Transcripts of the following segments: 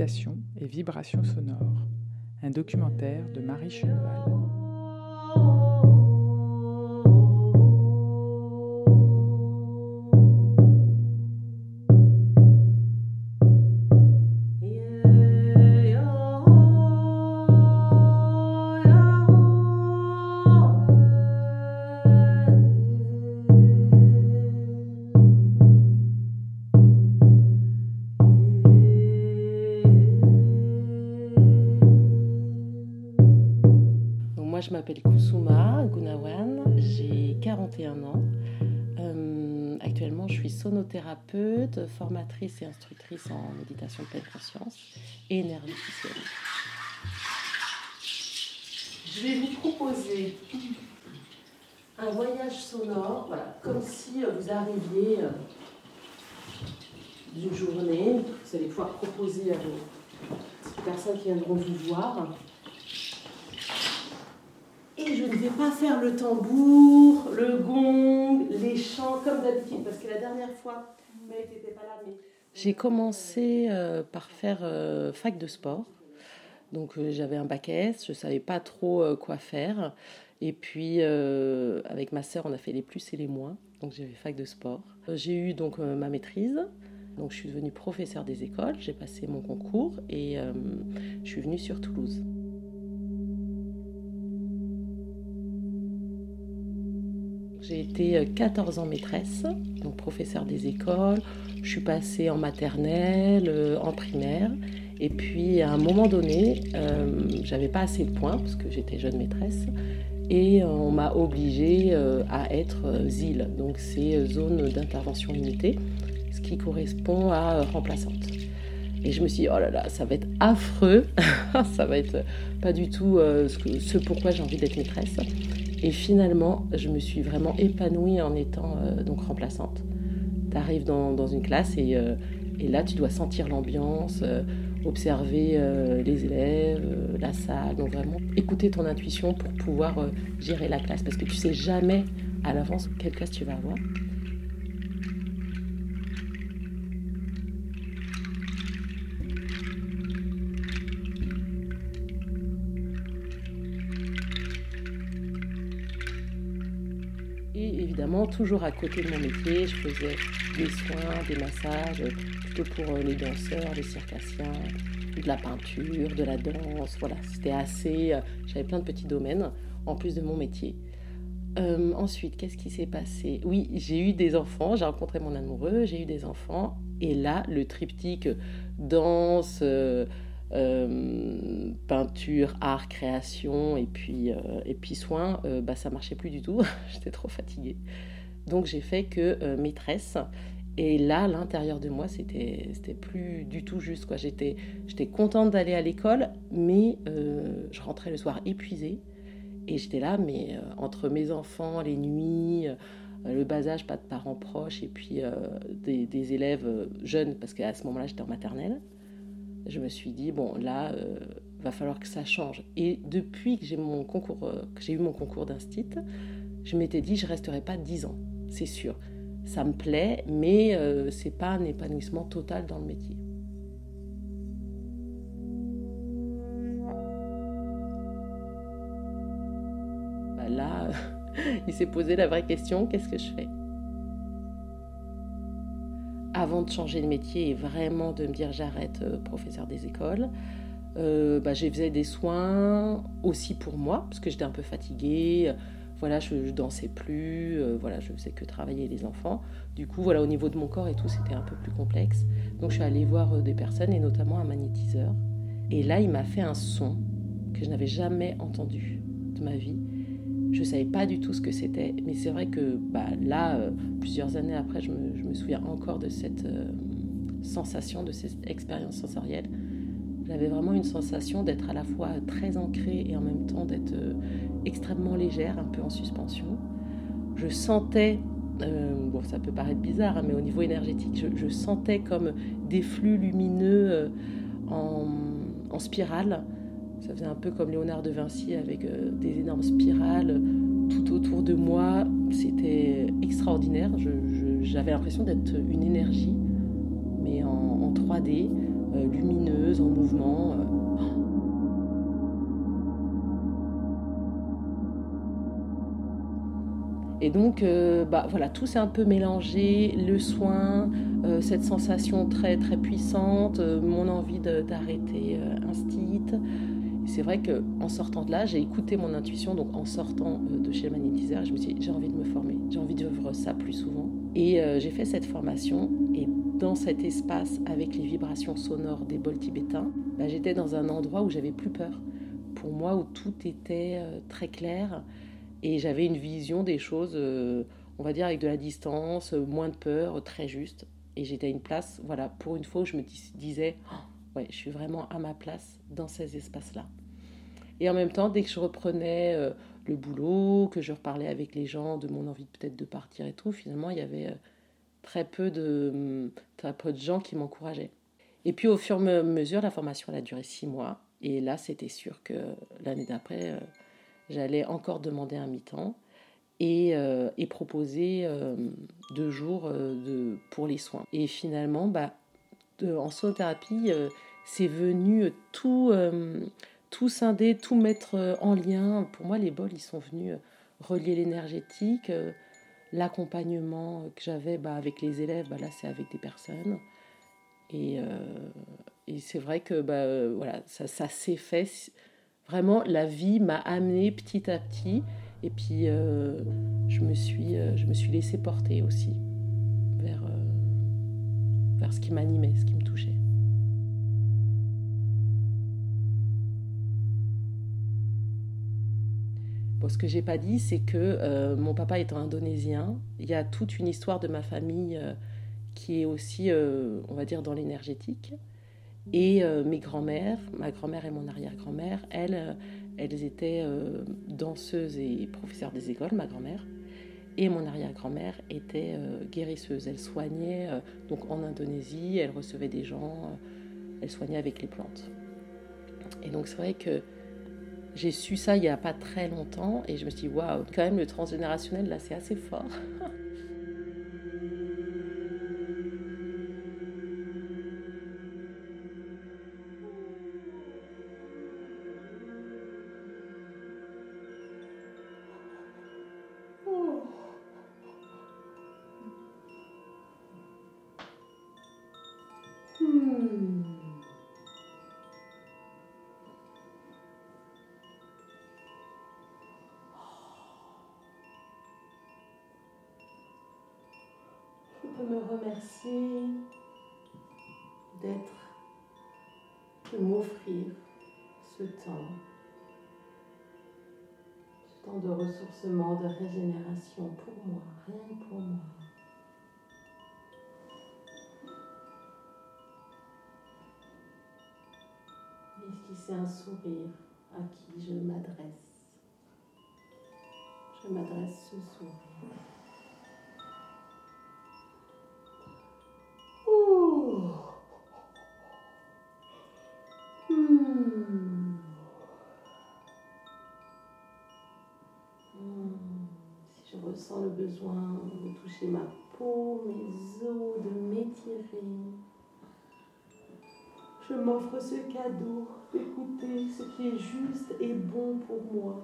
Méditation et vibrations sonores, un documentaire de Marie Cheneval. Je m'appelle Kusuma Gunawan, j'ai 41 ans. Actuellement, je suis sonothérapeute, formatrice et instructrice en méditation de pleine conscience et énergie systémique. Je vais vous proposer un voyage sonore, voilà, comme si vous arriviez d'une journée. Vous allez pouvoir proposer à vos personnes qui viendront vous voir. Et je ne vais pas faire le tambour, le gong, les chants comme d'habitude, parce que la dernière fois, tu n'étais pas là. Mais... J'ai commencé par faire fac de sport. Donc j'avais un bac S, je ne savais pas trop quoi faire. Et puis avec ma sœur, on a fait les plus et les moins. Donc j'ai fait fac de sport. J'ai eu donc ma maîtrise. Donc je suis devenue professeure des écoles, j'ai passé mon concours et je suis venue sur Toulouse. J'ai été 14 ans maîtresse, donc professeure des écoles. Je suis passée en maternelle, en primaire. Et puis, à un moment donné, j'avais pas assez de points, parce que j'étais jeune maîtresse. Et on m'a obligée à être ZIL, donc c'est zone d'intervention limitée, ce qui correspond à remplaçante. Et je me suis dit, oh là là, ça va être affreux. Ça va être pas du tout ce pourquoi j'ai envie d'être maîtresse. Et finalement, je me suis vraiment épanouie en étant donc remplaçante. Tu arrives dans une classe et là, tu dois sentir l'ambiance, observer les élèves, la salle. Donc vraiment, écouter ton intuition pour pouvoir gérer la classe. Parce que tu ne sais jamais à l'avance quelle classe tu vas avoir. Et évidemment, toujours à côté de mon métier, je faisais des soins, des massages, plutôt pour les danseurs, les circassiens, de la peinture, de la danse, voilà, c'était assez... j'avais plein de petits domaines, en plus de mon métier. Ensuite, qu'est-ce qui s'est passé ? Oui, j'ai eu des enfants, j'ai rencontré mon amoureux, j'ai eu des enfants, et là, le triptyque danse... peinture, art, création et puis soins, ça marchait plus du tout. J'étais trop fatiguée. Donc j'ai fait que maîtresse. Et là, à l'intérieur de moi, c'était plus du tout juste, quoi. J'étais contente d'aller à l'école, mais je rentrais le soir épuisée. Et j'étais là, mais entre mes enfants, les nuits, le bas âge, pas de parents proches, et puis des élèves jeunes, parce qu'à ce moment-là, j'étais en maternelle. Je me suis dit, bon, là, va falloir que ça change. Et depuis que j'ai eu mon concours d'instit, je m'étais dit, je ne resterai pas 10 ans, c'est sûr. Ça me plaît, mais ce n'est pas un épanouissement total dans le métier. Là, il s'est posé la vraie question, qu'est-ce que je fais ? Avant de changer de métier et vraiment de me dire j'arrête professeur des écoles, j'ai fait des soins aussi pour moi, parce que j'étais un peu fatiguée, voilà, je dansais plus, voilà, je faisais que travailler les enfants. Du coup, voilà, au niveau de mon corps et tout, c'était un peu plus complexe. Donc je suis allée voir des personnes, et notamment un magnétiseur. Et là, il m'a fait un son que je n'avais jamais entendu de ma vie. Je ne savais pas du tout ce que c'était, mais c'est vrai que là, plusieurs années après, je me souviens encore de cette sensation, de cette expérience sensorielle. J'avais vraiment une sensation d'être à la fois très ancrée et en même temps d'être extrêmement légère, un peu en suspension. Je sentais, ça peut paraître bizarre, mais au niveau énergétique, je sentais comme des flux lumineux en spirale. Ça faisait un peu comme Léonard de Vinci avec des énormes spirales tout autour de moi. C'était extraordinaire. J'avais l'impression d'être une énergie, mais en 3D, lumineuse, en mouvement. Et donc, voilà, tout s'est un peu mélangé, le soin, cette sensation très très puissante, mon envie d'arrêter instinct. C'est vrai qu'en sortant de là, j'ai écouté mon intuition, donc en sortant de chez le magnétiseur, je me suis dit, j'ai envie de me former, j'ai envie de vivre ça plus souvent. Et j'ai fait cette formation, et dans cet espace avec les vibrations sonores des bols tibétains, j'étais dans un endroit où j'avais plus peur. Pour moi, où tout était très clair, et j'avais une vision des choses, on va dire avec de la distance, moins de peur, très juste. Et j'étais à une place, voilà, pour une fois où je me disais, oh, ouais, je suis vraiment à ma place dans ces espaces-là. Et en même temps, dès que je reprenais le boulot, que je reparlais avec les gens de mon envie peut-être de partir et tout, finalement, il y avait très peu de gens qui m'encourageaient. Et puis au fur et à mesure, la formation elle a duré 6 mois. Et là, c'était sûr que l'année d'après, j'allais encore demander un mi-temps et proposer 2 jours pour les soins. Et finalement, en sonothérapie, c'est venu tout scinder, tout mettre en lien. Pour moi, les bols, ils sont venus relier l'énergétique, l'accompagnement que j'avais avec les élèves, là, c'est avec des personnes. Et c'est vrai que voilà, ça s'est fait. Vraiment, la vie m'a amené petit à petit. Et puis, je me suis laissée porter aussi vers ce qui m'animait, ce qui me touchait. Bon, ce que j'ai pas dit, c'est que mon papa étant indonésien, il y a toute une histoire de ma famille qui est aussi, on va dire, dans l'énergétique. Et mes grands-mères, ma grand-mère et mon arrière-grand-mère, elles étaient danseuses et professeurs des écoles, ma grand-mère. Et mon arrière-grand-mère était guérisseuse. Elle soignait donc en Indonésie, elle recevait des gens, elle soignait avec les plantes. Et donc c'est vrai que j'ai su ça il n'y a pas très longtemps et je me suis dit, waouh, quand même le transgénérationnel là c'est assez fort. Je peux me remercier de m'offrir ce temps de ressourcement, de régénération pour moi, rien que pour moi. Esquisser un sourire à qui je m'adresse. Je m'adresse ce sourire. Si je ressens le besoin de toucher ma peau, mes os, de m'étirer, je m'offre ce cadeau d'écouter ce qui est juste et bon pour moi.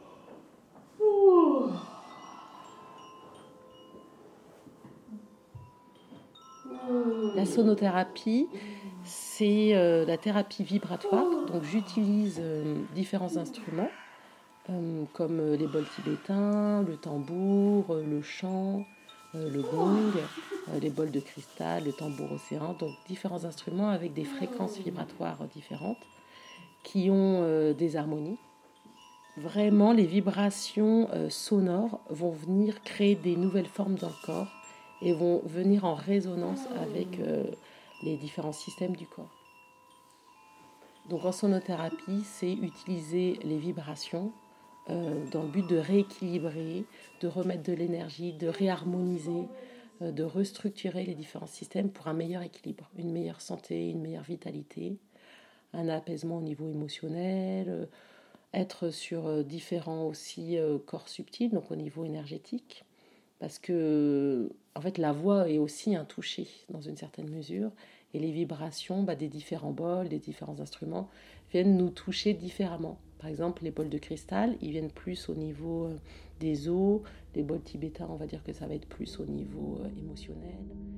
La sonothérapie, c'est la thérapie vibratoire. Donc j'utilise différents instruments comme les bols tibétains, le tambour, le chant, le gong, les bols de cristal, le tambour océan. Donc différents instruments avec des fréquences vibratoires différentes qui ont des harmonies. Vraiment, les vibrations sonores vont venir créer des nouvelles formes dans le corps et vont venir en résonance avec les différents systèmes du corps. Donc en sonothérapie, c'est utiliser les vibrations dans le but de rééquilibrer, de remettre de l'énergie, de réharmoniser, de restructurer les différents systèmes pour un meilleur équilibre, une meilleure santé, une meilleure vitalité, un apaisement au niveau émotionnel, être sur différents aussi corps subtils, donc au niveau énergétique. Parce que, en fait, la voix est aussi un toucher, dans une certaine mesure. Et les vibrations des différents bols, des différents instruments viennent nous toucher différemment. Par exemple, les bols de cristal, ils viennent plus au niveau des os. Les bols tibétains, on va dire que ça va être plus au niveau émotionnel.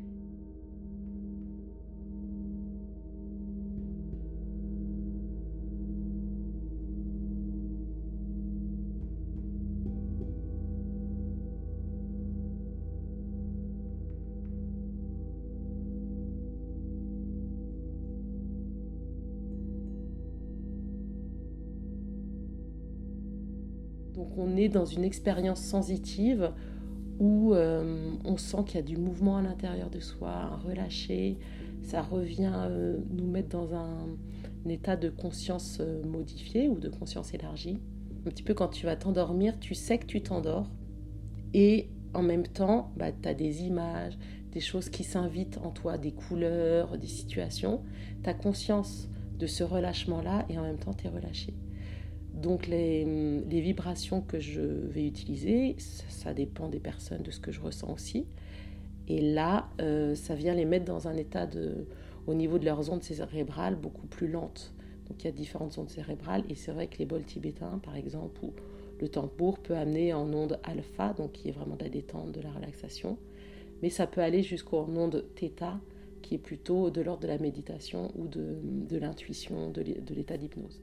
Donc on est dans une expérience sensitive où on sent qu'il y a du mouvement à l'intérieur de soi, un relâché. Ça revient nous mettre dans un état de conscience modifié ou de conscience élargie. Un petit peu quand tu vas t'endormir, tu sais que tu t'endors et en même temps, tu as des images, des choses qui s'invitent en toi, des couleurs, des situations. Tu as conscience de ce relâchement-là et en même temps tu es relâché. Donc les vibrations que je vais utiliser, ça dépend des personnes, de ce que je ressens aussi. Et là, ça vient les mettre dans un état au niveau de leurs ondes cérébrales beaucoup plus lentes. Donc il y a différentes ondes cérébrales et c'est vrai que les bols tibétains, par exemple, ou le tambour peut amener en onde alpha, donc qui est vraiment de la détente, de la relaxation. Mais ça peut aller jusqu'en onde θ, qui est plutôt de l'ordre de la méditation ou de l'intuition, de l'état d'hypnose.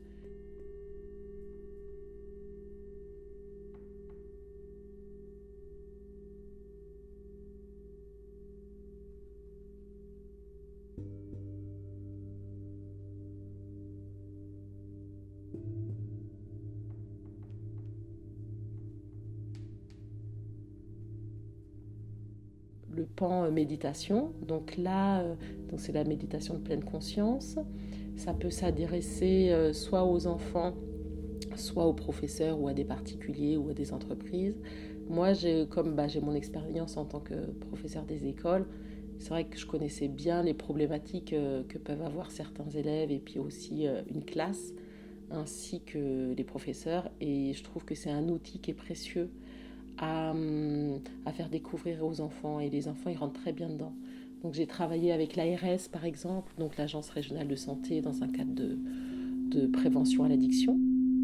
Le pan méditation, donc là, c'est la méditation de pleine conscience. Ça peut s'adresser soit aux enfants, soit aux professeurs ou à des particuliers ou à des entreprises. Moi, j'ai mon expérience en tant que professeur des écoles, c'est vrai que je connaissais bien les problématiques que peuvent avoir certains élèves et puis aussi une classe, ainsi que les professeurs. Et je trouve que c'est un outil qui est précieux à faire découvrir aux enfants. Et les enfants, ils rentrent très bien dedans. Donc j'ai travaillé avec l'ARS, par exemple, donc l'Agence régionale de santé, dans un cadre de prévention à l'addiction.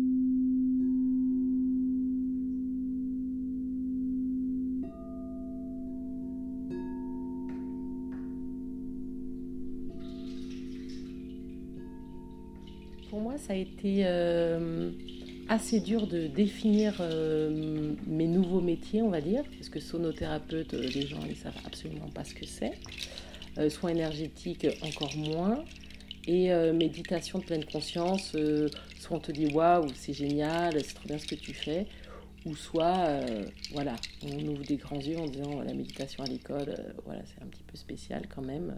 Pour moi, ça a été assez dur de définir mes nouveaux métiers, on va dire, parce que sonothérapeute, les gens ne savent absolument pas ce que c'est. Soins énergétiques, encore moins. Et méditation de pleine conscience, soit on te dit waouh, c'est génial, c'est trop bien ce que tu fais, ou soit on ouvre des grands yeux en disant la méditation à l'école, c'est un petit peu spécial quand même.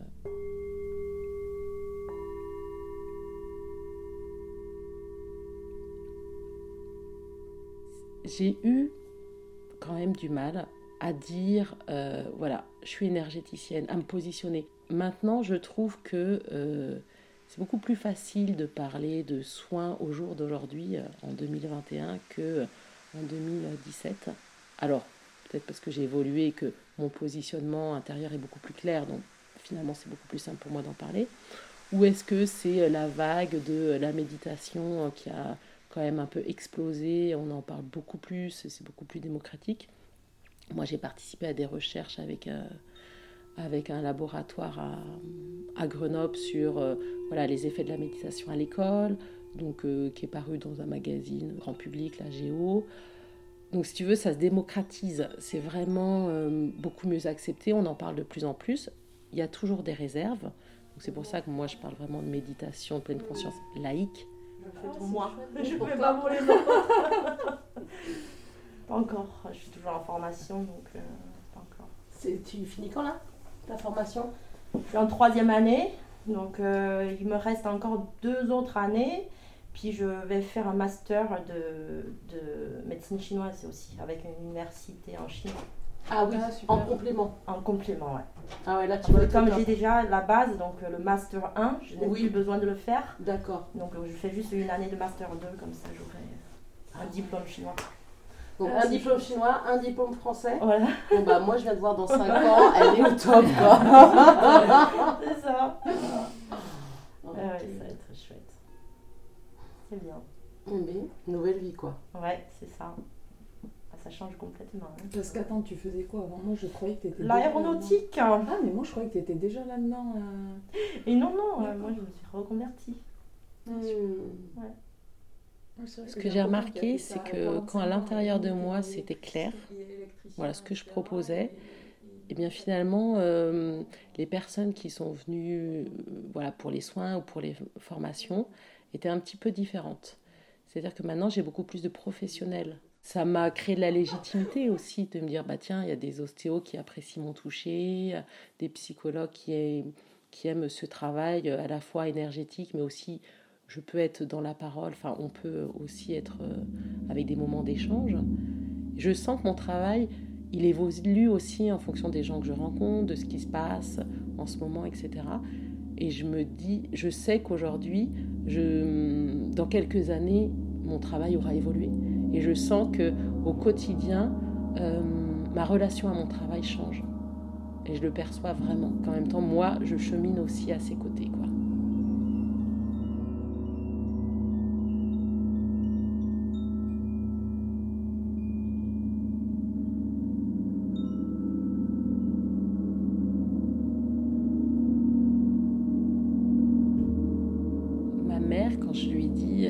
J'ai eu quand même du mal à dire, je suis énergéticienne, à me positionner. Maintenant, je trouve que c'est beaucoup plus facile de parler de soins au jour d'aujourd'hui, en 2021, qu'en 2017. Alors, peut-être parce que j'ai évolué et que mon positionnement intérieur est beaucoup plus clair, donc finalement c'est beaucoup plus simple pour moi d'en parler. Ou est-ce que c'est la vague de la méditation qui a quand même un peu explosé, on en parle beaucoup plus, c'est beaucoup plus démocratique. Moi, j'ai participé à des recherches avec un laboratoire à Grenoble sur les effets de la méditation à l'école, donc qui est paru dans un magazine grand public, la Géo. Donc, si tu veux, ça se démocratise. C'est vraiment beaucoup mieux accepté. On en parle de plus en plus. Il y a toujours des réserves. Donc, c'est pour ça que moi, je parle vraiment de méditation de pleine conscience laïque. Je le fais pour moi. Je ne fais pas pour les autres. Pas encore. Je suis toujours en formation, donc pas encore. Tu finis quand là, ta formation? Je suis en 3e année, donc il me reste encore 2 autres années. Puis je vais faire un master de médecine chinoise aussi, avec une université en Chine. Ah oui, en complément. En complément, ouais. Ah ouais, là tu vas comme j'ai déjà la base, donc le master 1, je n'ai plus besoin de le faire. D'accord. Donc je fais juste une année de master 2, comme ça j'aurai un diplôme chinois. Donc un diplôme chinois, un diplôme français. Voilà. Bon bah moi je viens de voir dans 5 ans, elle est au top quoi. C'est ça. Ok. Ça va être chouette. C'est bien. Mais nouvelle vie quoi. Ouais, c'est ça. Ça change complètement. Hein. Parce qu'attends, tu faisais quoi avant? Moi, je croyais que tu étais. L'aéronautique. Ah, mais moi, je croyais que tu étais déjà là-dedans. Et non, moi je me suis reconvertie. Ouais. Ce que j'ai remarqué, c'est que quand à l'intérieur de moi c'était clair, voilà ce que je proposais, et bien finalement les personnes qui sont venues voilà, pour les soins ou pour les formations étaient un petit peu différentes. C'est-à-dire que maintenant j'ai beaucoup plus de professionnels. Ça m'a créé de la légitimité aussi de me dire bah tiens, il y a des ostéos qui apprécient mon toucher, des psychologues qui aiment ce travail à la fois énergétique mais aussi je peux être dans la parole, enfin on peut aussi être avec des moments d'échange. Je sens que mon travail, il évolue aussi en fonction des gens que je rencontre, de ce qui se passe en ce moment, etc. Et je me dis, je sais qu'aujourd'hui, dans quelques années, mon travail aura évolué. Et je sens qu'au quotidien, ma relation à mon travail change. Et je le perçois vraiment. Qu'en même temps, moi, je chemine aussi à ses côtés, quoi. Quand je lui dis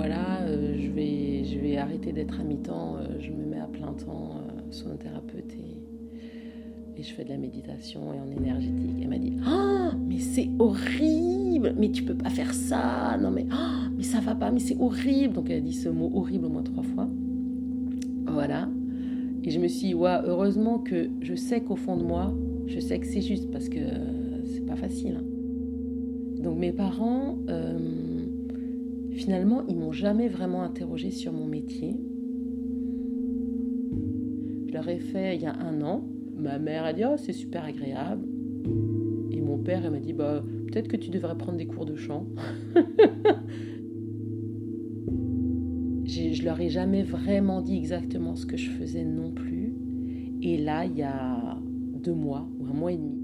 je vais arrêter d'être à mi-temps, je me mets à plein temps sonothérapeute et je fais de la méditation et en énergétique, elle m'a dit mais c'est horrible, mais tu peux pas faire ça, non mais ça va pas, mais c'est horrible. Donc elle a dit ce mot horrible au moins 3 fois, voilà. Et je me suis dit heureusement que je sais qu'au fond de moi je sais que c'est juste parce que c'est pas facile, hein. Donc mes parents finalement, ils m'ont jamais vraiment interrogée sur mon métier. Je leur ai fait il y a 1 an. Ma mère a dit c'est super agréable. Et mon père elle m'a dit peut-être que tu devrais prendre des cours de chant. Je leur ai jamais vraiment dit exactement ce que je faisais non plus. Et là, il y a 2 mois ou 1 mois et demi,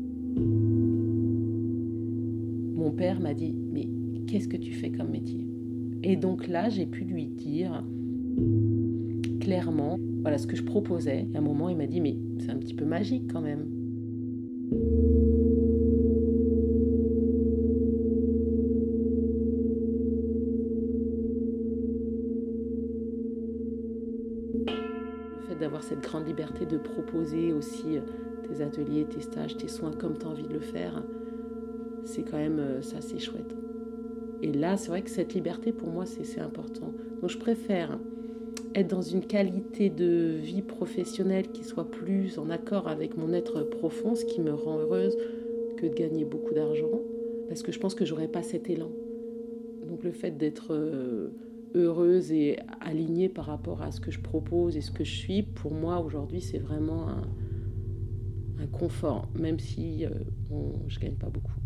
mon père m'a dit mais qu'est-ce que tu fais comme métier? Et donc là, j'ai pu lui dire clairement voilà ce que je proposais. Et à un moment, il m'a dit mais c'est un petit peu magique quand même. Le fait d'avoir cette grande liberté de proposer aussi tes ateliers, tes stages, tes soins comme tu as envie de le faire, c'est quand même ça, c'est chouette. Et là, c'est vrai que cette liberté, pour moi, c'est important. Donc, je préfère être dans une qualité de vie professionnelle qui soit plus en accord avec mon être profond, ce qui me rend heureuse, que de gagner beaucoup d'argent, parce que je pense que j'aurais pas cet élan. Donc, le fait d'être heureuse et alignée par rapport à ce que je propose et ce que je suis, pour moi, aujourd'hui, c'est vraiment un confort, même si je gagne pas beaucoup.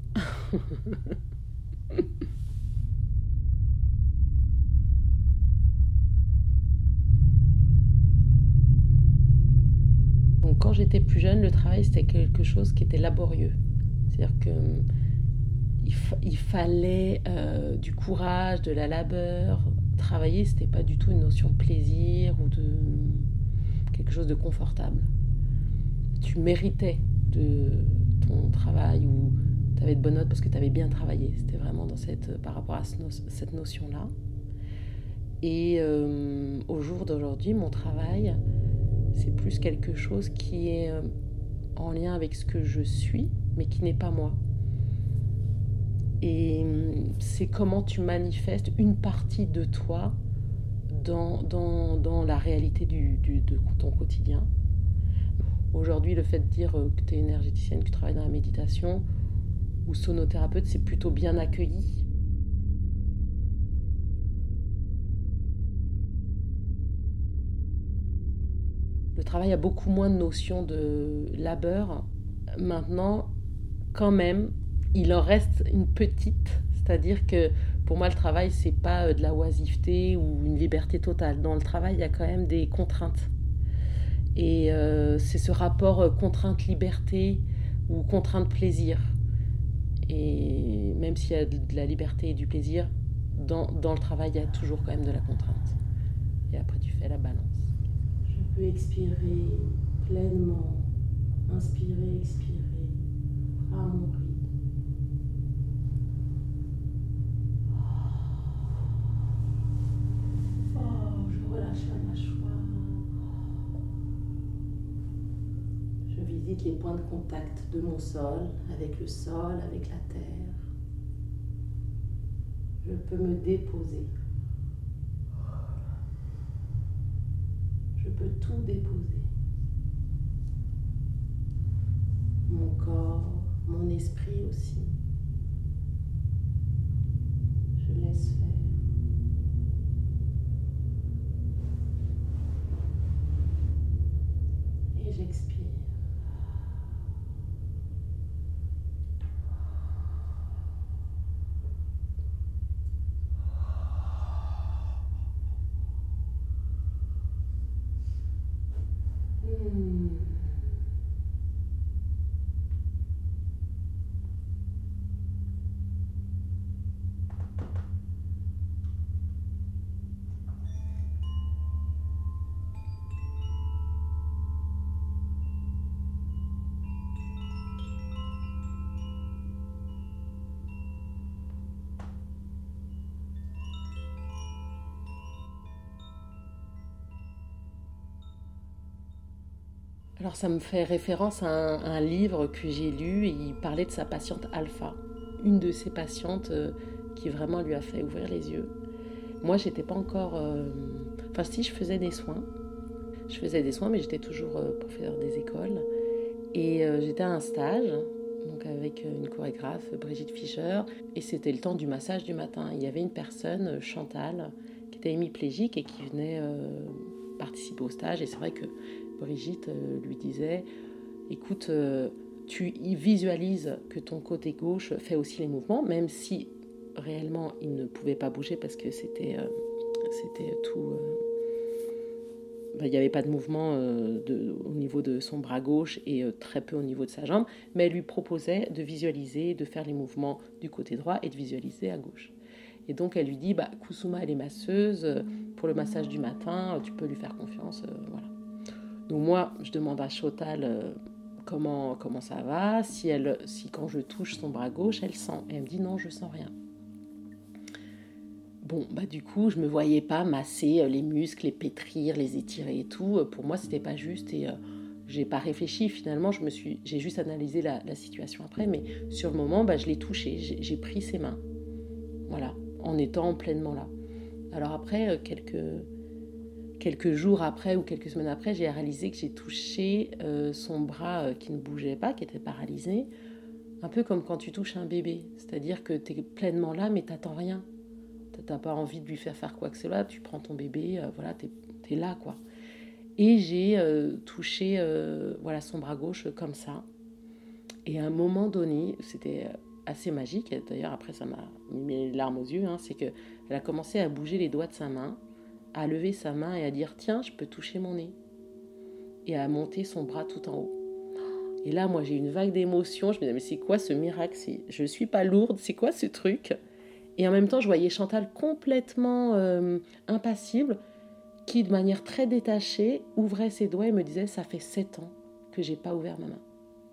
Donc, quand j'étais plus jeune, le travail, c'était quelque chose qui était laborieux. C'est-à-dire qu'il fallait du courage, de la labeur. Travailler, c'était pas du tout une notion de plaisir ou de quelque chose de confortable. Tu méritais de ton travail ou tu avais de bonnes notes parce que tu avais bien travaillé. C'était vraiment par rapport à cette notion-là. Et au jour d'aujourd'hui, mon travail, c'est plus quelque chose qui est en lien avec ce que je suis, mais qui n'est pas moi. Et c'est comment tu manifestes une partie de toi dans la réalité de ton quotidien. Aujourd'hui, le fait de dire que tu es énergéticienne, que tu travailles dans la méditation ou sonothérapeute, c'est plutôt bien accueilli. Le travail a beaucoup moins de notions de labeur. Maintenant, quand même, il en reste une petite. C'est-à-dire que pour moi, le travail, c'est pas de la oisiveté ou une liberté totale. Dans le travail, il y a quand même des contraintes. Et c'est ce rapport contrainte-liberté ou contrainte-plaisir. Et même s'il y a de la liberté et du plaisir, dans le travail, il y a toujours quand même de la contrainte. Et après, tu fais la balance. Je peux expirer pleinement, inspirer, expirer à mon rythme. Je relâche la mâchoire. Je visite les points de contact de mon sol, avec le sol, avec la terre. Je peux me déposer. Je peux tout déposer. Mon corps, mon esprit aussi. Je laisse faire. Et j'expire. Alors ça me fait référence à un livre que j'ai lu et il parlait de sa patiente Alpha, une de ses patientes qui vraiment lui a fait ouvrir les yeux. Moi j'étais pas encore... Enfin si, je faisais des soins. Je faisais des soins mais j'étais toujours professeure des écoles. Et j'étais à un stage donc avec une chorégraphe, Brigitte Fischer, et c'était le temps du massage du matin. Il y avait une personne, Chantal, qui était hémiplégique et qui venait participer au stage. Et c'est vrai que Brigitte lui disait, écoute, tu visualises que ton côté gauche fait aussi les mouvements, même si réellement il ne pouvait pas bouger parce que c'était tout... il n'y avait pas de mouvement au niveau de son bras gauche et très peu au niveau de sa jambe, mais elle lui proposait de visualiser, de faire les mouvements du côté droit et de visualiser à gauche. Et donc elle lui dit, Kusuma elle est masseuse, pour le massage du matin, tu peux lui faire confiance, voilà. Donc moi, je demande à Chantal comment ça va, si quand je touche son bras gauche, elle sent. Et elle me dit non, je sens rien. Bon, du coup, je me voyais pas masser les muscles, les pétrir, les étirer et tout. Pour moi, c'était pas juste et j'ai pas réfléchi. Finalement, j'ai juste analysé la situation après, mais sur le moment, je l'ai touché, j'ai pris ses mains. Voilà, en étant pleinement là. Alors après, quelques jours après ou quelques semaines après, j'ai réalisé que j'ai touché son bras qui ne bougeait pas, qui était paralysé, un peu comme quand tu touches un bébé. C'est-à-dire que tu es pleinement là, mais tu n'attends rien. Tu n'as pas envie de lui faire quoi que ce soit. Tu prends ton bébé, voilà, tu es là, quoi. Et j'ai touché son bras gauche comme ça. Et à un moment donné, c'était assez magique. Et d'ailleurs, après, ça m'a mis les larmes aux yeux. C'est qu'elle a commencé à bouger les doigts de sa main, à lever sa main et à dire « Tiens, je peux toucher mon nez » et à monter son bras tout en haut. Et là, moi, j'ai une vague d'émotions. Je me disais « Mais c'est quoi ce miracle ? Je ne suis pas lourde, c'est quoi ce truc ?» Et en même temps, je voyais Chantal complètement impassible, qui, de manière très détachée, ouvrait ses doigts et me disait « Ça fait 7 ans que je n'ai pas ouvert ma main. »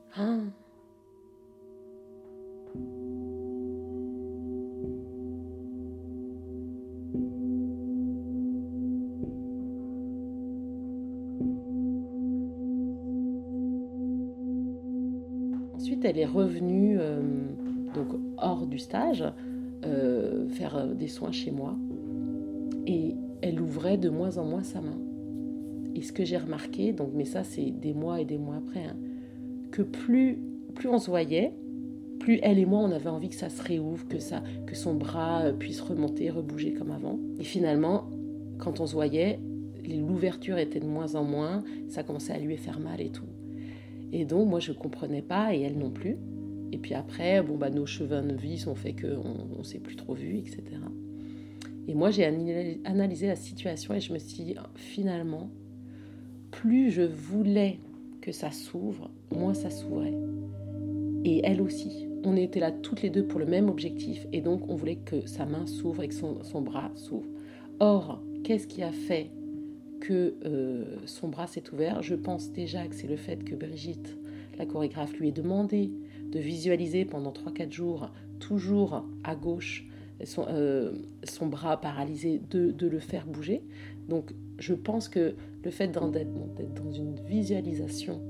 Ensuite, elle est revenue donc hors du stage, faire des soins chez moi. Et elle ouvrait de moins en moins sa main. Et ce que j'ai remarqué, mais ça c'est des mois et des mois après, que plus on se voyait, plus elle et moi on avait envie que ça se réouvre, que son bras puisse remonter, rebouger comme avant. Et finalement, quand on se voyait, l'ouverture était de moins en moins, ça commençait à lui faire mal et tout. Et donc moi je comprenais pas et elle non plus. Et puis après, nos cheveux ont fait qu'on ne s'est plus trop vus, etc. Et moi j'ai analysé la situation et je me suis dit, finalement, plus je voulais que ça s'ouvre, moins ça s'ouvrait. Et elle aussi. On était là toutes les deux pour le même objectif et donc on voulait que sa main s'ouvre et que son bras s'ouvre. Or, qu'est-ce qui a fait que son bras s'est ouvert? Je pense déjà que c'est le fait que Brigitte, la chorégraphe, lui ait demandé de visualiser pendant 3-4 jours, toujours à gauche, son bras paralysé, de le faire bouger. Donc je pense que le fait d'être dans une visualisation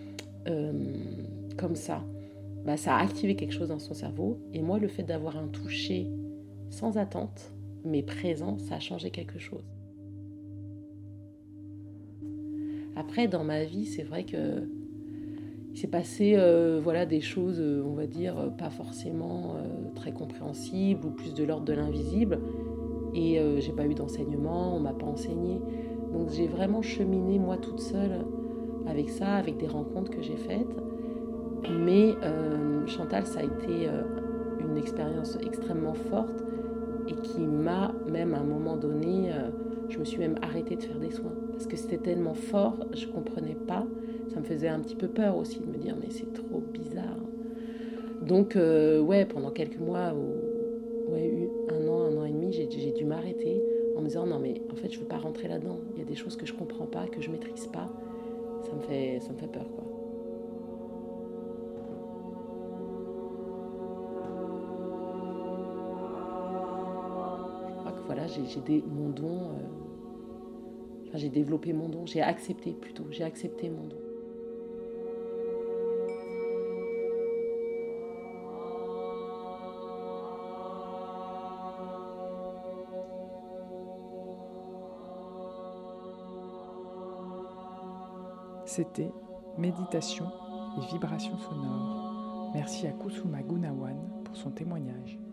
comme ça, ça a activé quelque chose dans son cerveau. Et moi, le fait d'avoir un toucher sans attente, mais présent, ça a changé quelque chose. Après, dans ma vie, c'est vrai que il s'est passé des choses, on va dire, pas forcément très compréhensibles ou plus de l'ordre de l'invisible. Et j'ai pas eu d'enseignement, on m'a pas enseigné. Donc j'ai vraiment cheminé moi toute seule avec ça, avec des rencontres que j'ai faites. Mais Chantal, ça a été une expérience extrêmement forte et qui m'a, même à un moment donné, je me suis même arrêtée de faire des soins. Parce que c'était tellement fort, je ne comprenais pas. Ça me faisait un petit peu peur aussi de me dire, mais c'est trop bizarre. Donc, pendant quelques mois, un an et demi, j'ai dû m'arrêter en me disant, non mais en fait, je ne veux pas rentrer là-dedans. Il y a des choses que je ne comprends pas, que je ne maîtrise pas. Ça me fait peur, quoi. Voilà, j'ai développé mon don, j'ai accepté mon don. C'était Méditation et vibrations sonores. Merci à Kusuma Gunawan pour son témoignage.